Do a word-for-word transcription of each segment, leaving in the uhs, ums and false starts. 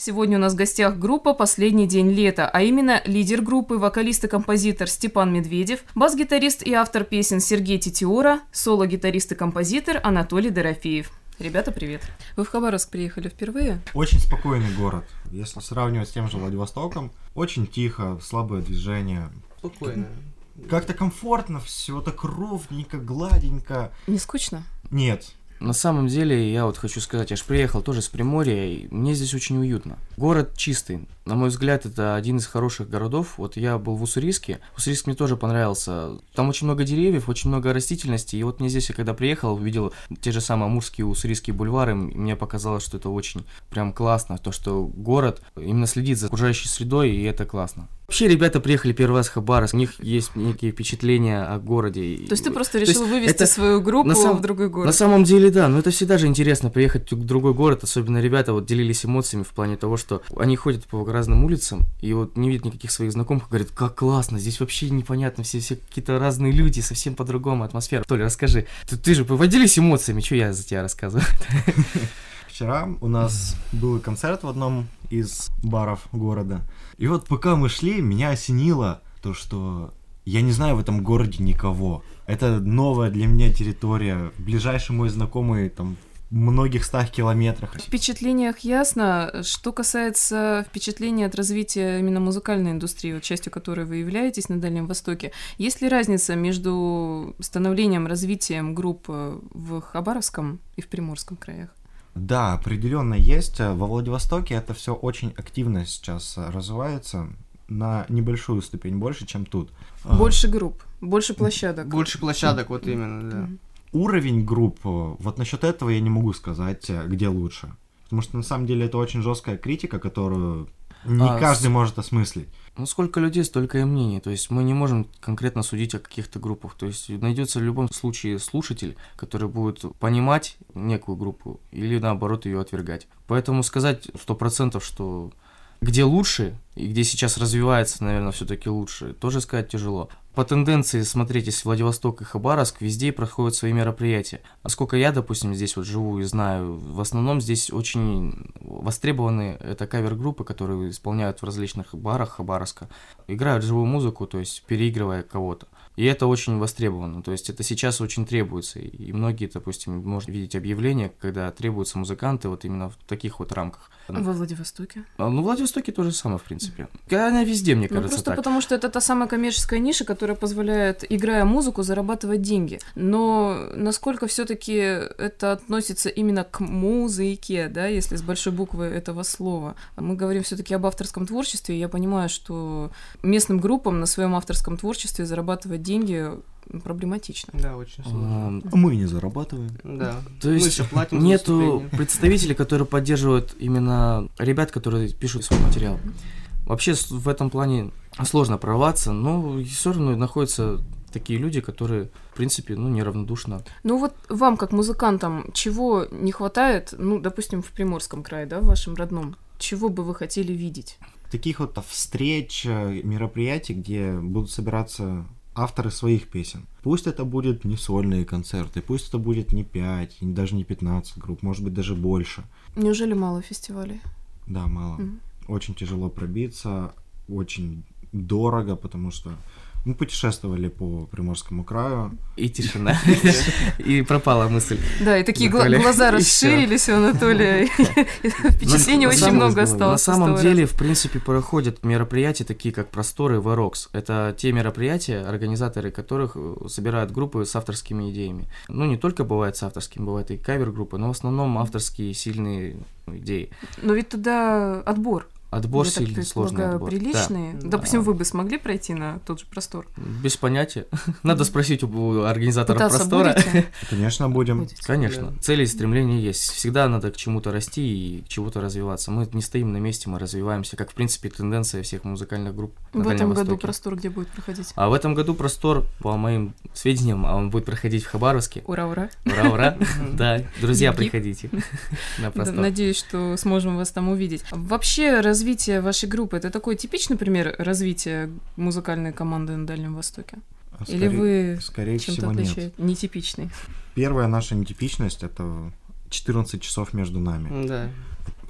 Сегодня у нас в гостях группа «Последний день лета», а именно лидер группы, вокалист и композитор Степан Медведев, бас-гитарист и автор песен Сергей Тетиора, соло-гитарист и композитор Анатолий Дорофеев. Ребята, привет. Вы в Хабаровск приехали впервые? Очень спокойный город. Если сравнивать с тем же Владивостоком, очень тихо, слабое движение. Спокойно. Как-то комфортно, все так ровненько, гладенько. Не скучно? Нет. На самом деле, я вот хочу сказать, я же приехал тоже с Приморья, и мне здесь очень уютно. Город чистый. На мой взгляд, это один из хороших городов. Вот я был в Уссурийске. Уссурийск мне тоже понравился. Там очень много деревьев, очень много растительности. И вот мне здесь, я когда приехал, увидел те же самые Амурские, Уссурийские бульвары, и мне показалось, что это очень прям классно. То, что город именно следит за окружающей средой, и это классно. Вообще, ребята приехали первый раз в Хабаровск, у них есть некие впечатления о городе. То есть ты просто решил вывести это свою группу сам... в другой город? На самом деле, да, но это всегда же интересно приехать в другой город, особенно ребята вот делились эмоциями в плане того, что они ходят по разным улицам и вот не видят никаких своих знакомых, говорят, как классно, здесь вообще непонятно, все, все какие-то разные люди, совсем по-другому атмосфера. Толя, расскажи, ты, ты же поводелись эмоциями, что я за тебя рассказываю? Вчера у нас был концерт в одном из баров города. И вот пока мы шли, меня осенило то, что я не знаю в этом городе никого. Это новая для меня территория. Ближайший мой знакомый там в многих стах километрах. В впечатлениях ясно. Что касается впечатления от развития именно музыкальной индустрии, вот частью которой вы являетесь на Дальнем Востоке, есть ли разница между становлением, развитием групп в Хабаровском и в Приморском краях? Да, определенно есть. Во Владивостоке это все очень активно сейчас развивается на небольшую ступень больше, чем тут. Больше групп, больше площадок. Больше площадок, вот именно, да. Уровень групп, вот насчет этого я не могу сказать, где лучше. Потому что на самом деле это очень жесткая критика, которую не а, каждый с... может осмыслить. Ну, сколько людей, столько и мнений. То есть мы не можем конкретно судить о каких-то группах. То есть найдется в любом случае слушатель, который будет понимать некую группу или наоборот ее отвергать. Поэтому сказать сто процентов, что где лучше и где сейчас развивается, наверное, все-таки лучше, тоже сказать тяжело. По тенденции смотреть, если Владивосток и Хабаровск, везде проходят свои мероприятия. А сколько я, допустим, здесь вот живу и знаю, в основном здесь очень востребованы это кавер-группы, которые исполняют в различных барах Хабаровска, играют живую музыку, то есть переигрывая кого-то. И это очень востребовано, то есть это сейчас очень требуется. И многие, допустим, можно видеть объявления, когда требуются музыканты вот именно в таких вот рамках. Во Владивостоке? Ну, в Владивостоке то же самое, в принципе. Она везде, мне кажется, ну, просто так. потому что это та самая коммерческая ниша, которая позволяет, играя музыку, зарабатывать деньги. Но насколько все-таки это относится именно к музыке, да, если с большой буквы этого слова. Мы говорим все-таки об авторском творчестве, и я понимаю, что местным группам на своем авторском творчестве зарабатывать деньги проблематично. Да, очень сложно. А мы не зарабатываем. Да. То есть нету представителей, которые поддерживают именно ребят, которые пишут свой материал. Вообще в этом плане сложно прорваться, но все равно находятся такие люди, которые, в принципе, ну, неравнодушны. Ну вот вам, как музыкантам, чего не хватает, ну, допустим, в Приморском крае, да, в вашем родном, чего бы вы хотели видеть? Таких вот встреч, мероприятий, где будут собираться авторы своих песен. Пусть это будет не сольные концерты, пусть это будет не пять, даже не пятнадцать групп, может быть, даже больше. Неужели мало фестивалей? Да, мало. Mm. Очень тяжело пробиться, очень дорого, потому что мы путешествовали по Приморскому краю. И тишина. И пропала мысль. Да, и такие глаза расширились у Анатолия. Впечатлений очень много осталось. На самом деле, в принципе, проходят мероприятия, такие как «Просторы» и «Варокс». Это те мероприятия, организаторы которых собирают группы с авторскими идеями. Ну, не только бывает с авторскими, бывают и кавер-группы, но в основном авторские сильные идеи. Но ведь туда отбор. Отбор я сильный, сложный отбор. Приличные. Да. Допустим, да. Вы бы смогли пройти на тот же простор? Без понятия. Надо спросить у организаторов Пытаться простора. Будете? Конечно, будем. Будете. Конечно. Да. Цели и стремления есть. Всегда надо к чему-то расти и к чему-то развиваться. Мы не стоим на месте, мы развиваемся, как, в принципе, тенденция всех музыкальных групп на В Дальнем этом году Востоке. простор где будет проходить? А в этом году простор, по моим сведениям, он будет проходить в Хабаровске. Ура-ура. Ура-ура. Да, друзья, приходите на простор. Надеюсь, что сможем вас там увидеть. Вообще, развитие вашей группы — это такой типичный пример развития музыкальной команды на Дальнем Востоке? А Или скорее, вы скорее чем-то всего, отличаете? Нет. Нетипичный. Первая наша нетипичность — это четырнадцать часов между нами. Да.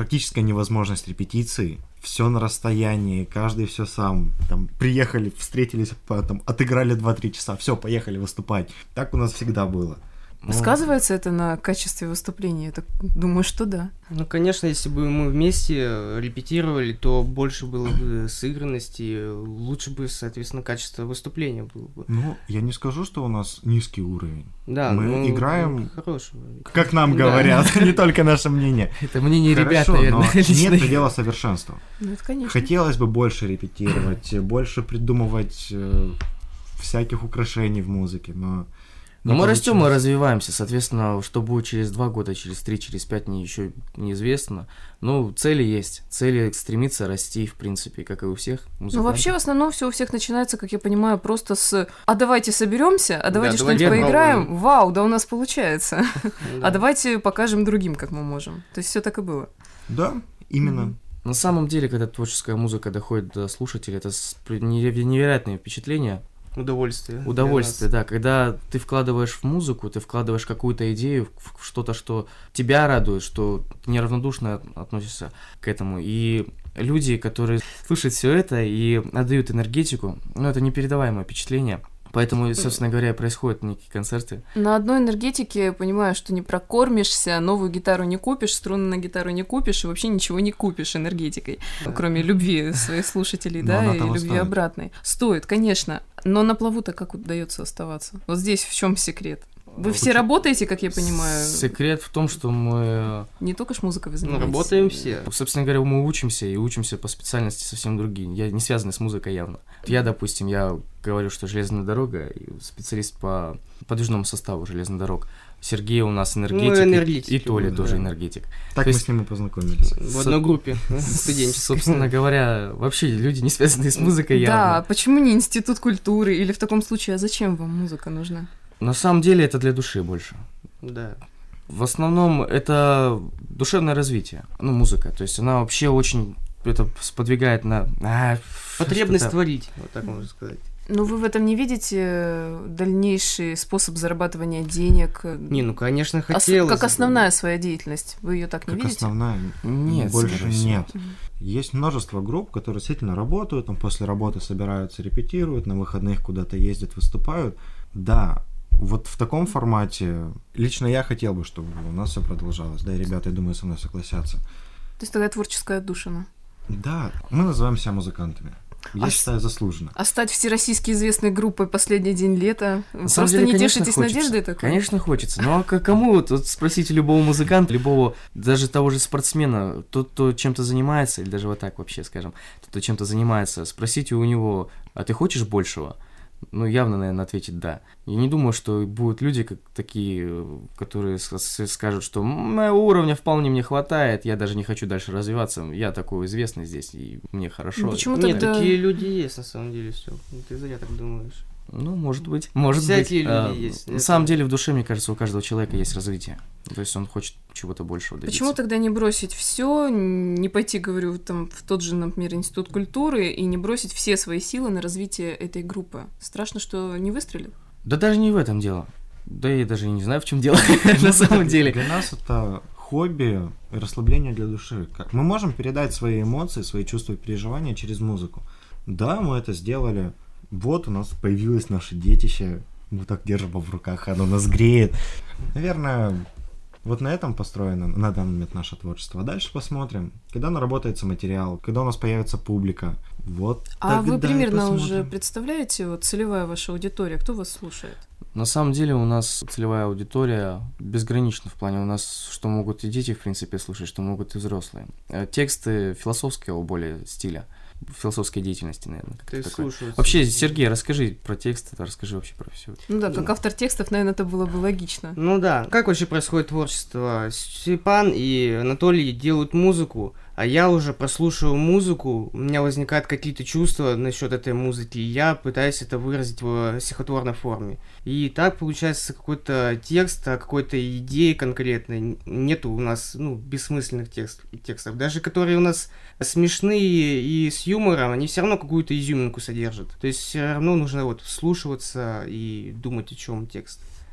практическая невозможность репетиций, все на расстоянии, каждый все сам. Там приехали, встретились, там, отыграли два-три часа, все, поехали выступать. Так у нас всегда было. Ну, сказывается это на качестве выступления? Я так думаю, что да. Ну, конечно, если бы мы вместе репетировали, то больше было бы сыгранности, лучше бы, соответственно, качество выступления было бы. Ну, я не скажу, что у нас низкий уровень. Да, мы ну, играем, хорошего. как нам Да. говорят, не только наше мнение. Это мнение ребят, Хорошо, наверное, но лично. нет предела совершенства. Ну, это конечно. Хотелось бы больше репетировать, больше придумывать э, всяких украшений в музыке, но... Но не мы растем, мы получилось. развиваемся, соответственно, что будет через два года, через три, через пять, не еще неизвестно. Ну, цели есть, цели стремиться расти, в принципе, как и у всех музыкантов. Ну, вообще, в основном все у всех начинается, как я понимаю, просто с «а давайте соберемся, а давайте Да, что-нибудь давайте поиграем, попробуем». вау, да у нас получается, Да. а давайте покажем другим, как мы можем». То есть все так и было. Да, именно. Мгм. На самом деле, когда творческая музыка доходит до слушателей, это с- неверо- невероятное впечатление, Удовольствие. удовольствие, для да, когда ты вкладываешь в музыку, ты вкладываешь какую-то идею, в в что-то, что тебя радует, что ты неравнодушно от- относишься к этому, и люди, которые слушают все это и отдают энергетику, ну, это непередаваемое впечатление. Поэтому, собственно говоря, и происходят некие концерты. На одной энергетике я понимаю, что не прокормишься, новую гитару не купишь, струны на гитару не купишь и вообще ничего не купишь энергетикой, кроме любви своих слушателей, Но да, она и того любви стоит. обратной. Стоит, конечно, но на плаву-то как удается оставаться? Вот здесь в чем секрет? Вы все работаете, как я понимаю, Секрет в том, что мы, не только ж музыкой вы нас. Ну, занимаетесь. работаем все. собственно говоря, мы учимся, и учимся по специальности совсем другие, я не связанный с музыкой явно. Я, допустим, я говорю, что железная дорога, и специалист по подвижному составу железных дорог. Сергей у нас энергетик, и- энергетики и Толя будут, тоже да. энергетик. Так То мы есть- с ним и познакомились. В одной группе студенческой. Собственно говоря, вообще люди, не связанные с музыкой Да, явно. а почему не институт культуры? Или в таком случае, а зачем вам музыка нужна? На самом деле это для души больше. Да. В основном это душевное развитие, ну, музыка. То есть она вообще очень это сподвигает на... А, Потребность что-то- творить, вот так можно сказать. Но вы в этом не видите дальнейший способ зарабатывания денег? Не, ну, конечно, Ос- хотелось как бы. основная своя деятельность. Вы ее так не Как видите? основная. Нет, больше скорее всего. нет. Есть множество групп, которые действительно работают, там после работы собираются, репетируют, на выходных куда-то ездят, выступают. Да, вот в таком формате лично я хотел бы, чтобы у нас все продолжалось. Да, и ребята, я думаю, со мной согласятся. То есть тогда творческая отдушина. Да, мы называем себя музыкантами. Я А с- считаю, заслуженно. А стать всероссийски известной группой «Последний день лета»? Вы На самом просто деле, не конечно, тешитесь хочется. надеждой такой? Конечно, хочется. Ну а к- кому вот, вот спросите любого музыканта, любого, даже того же спортсмена, тот, кто чем-то занимается, или даже вот так вообще, скажем, тот, кто чем-то занимается, спросите у него, а ты хочешь большего? Ну, явно, наверное, ответит «да». Я не думаю, что будут люди как такие, э, которые с- с- скажут, что моего уровня вполне мне хватает, я даже не хочу дальше развиваться, я такой известный здесь, и мне хорошо. Ну, почему Нет, тогда- такие люди есть, на самом деле, все. Ты зря так думаешь. Ну, может быть. Может Всякие быть. люди А, есть. На Это- самом деле, в душе, мне кажется, у каждого человека есть развитие. То есть он хочет чего-то большего добиться. Почему тогда не бросить все, не пойти, говорю, там, в тот же, например, институт культуры и не бросить все свои силы на развитие этой группы? Страшно, что не выстрелит? Да даже не в этом дело. Да я даже и не знаю, в чем дело на самом деле. Для нас это хобби и расслабление для души. Как- Мы можем передать свои эмоции, свои чувства и переживания через музыку. Да, мы это сделали. Вот у нас появилось наше детище. Мы так держим его в руках, оно нас греет. Наверное, вот на этом построено на данный момент наше творчество. А дальше посмотрим, когда наработается материал, когда у нас появится публика. Вот А вы тогда и примерно уже посмотрим. представляете, вот целевая ваша аудитория, кто вас слушает? На самом деле у нас целевая аудитория безгранична в плане у нас, что могут и дети, в принципе, слушать, что могут и взрослые. Э, Тексты философского более стиля, философской деятельности, наверное. То есть слушаются. Вообще, Сергей, расскажи про тексты, расскажи вообще про все. Ну да, как автор текстов, наверное, это было бы логично. Ну да. Как вообще происходит творчество? Степан и Анатолий делают музыку, а я уже прослушиваю музыку, у меня возникают какие-то чувства насчет этой музыки, и я пытаюсь это выразить в стихотворной форме. И так получается какой-то текст, а какой-то идеи конкретной. Нету у нас, ну, бессмысленных текст, текстов. Даже которые у нас смешные и с юмором, они все равно какую-то изюминку содержат. То есть все равно нужно вот вслушиваться и думать, о чем текст.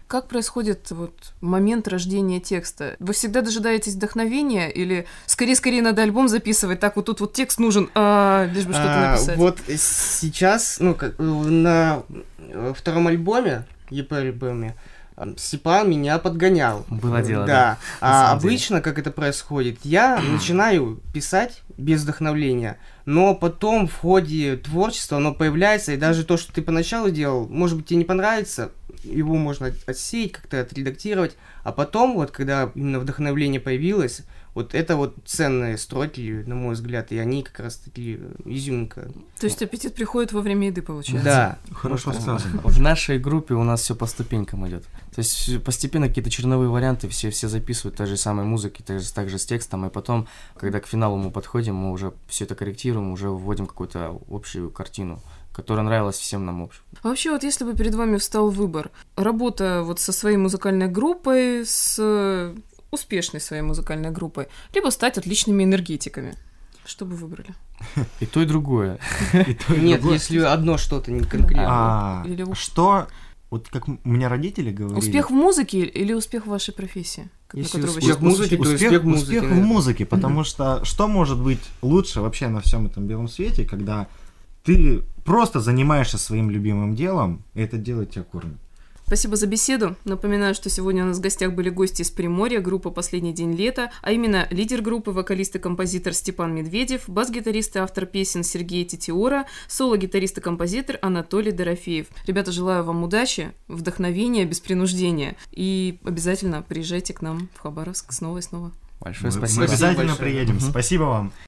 Как происходит вот момент рождения текста? Вы всегда дожидаетесь вдохновения или скорее-скорее надо альбом записывать, так вот тут вот текст нужен, а, лишь бы что-то А, написать? Вот сейчас, ну, как, на втором альбоме, и пэ-альбоме, Степан меня подгонял. Было дело, да. да. А обычно, как это происходит, я начинаю писать без вдохновления, но потом в ходе творчества оно появляется, и даже то, что ты поначалу делал, может быть, тебе не понравится, его можно отсеять, как-то отредактировать, а потом, вот, когда именно вдохновление появилось, вот это вот ценные строки, на мой взгляд, и они как раз-таки изюминка. То есть аппетит приходит во время еды, получается? Да. Хорошо сказано. В нашей группе у нас все по ступенькам идет. То есть постепенно какие-то черновые варианты все, все записывают той же самой музыки, также, также с текстом, и потом, когда к финалу мы подходим, мы уже все это корректируем, уже вводим какую-то общую картину, которая нравилась всем нам общем. А вообще, вот если бы перед вами встал выбор, работа вот со своей музыкальной группой, с успешной своей музыкальной группой, либо стать отличными энергетиками, что бы выбрали? И то, и другое. Нет, если одно что-то не конкретно. А Или у- что, вот как у меня родители говорили... Успех в музыке или успех в вашей профессии? Как- на Если которую вы успех щас- в музыке, то успех, успех в музыке, успех в наверное. музыке, потому что что может быть лучше вообще на всем этом белом свете, когда ты просто занимаешься своим любимым делом, и это делает тебя кормит. Спасибо за беседу. Напоминаю, что сегодня у нас в гостях были гости из Приморья, группа «Последний день лета», а именно лидер группы, вокалист и композитор Степан Медведев, бас-гитарист и автор песен Сергей Титиора, соло-гитарист и композитор Анатолий Дорофеев. Ребята, желаю вам удачи, вдохновения, без принуждения. И обязательно приезжайте к нам в Хабаровск снова и снова. Большое Мы- спасибо. Мы обязательно большое. приедем. Мгм. Спасибо вам.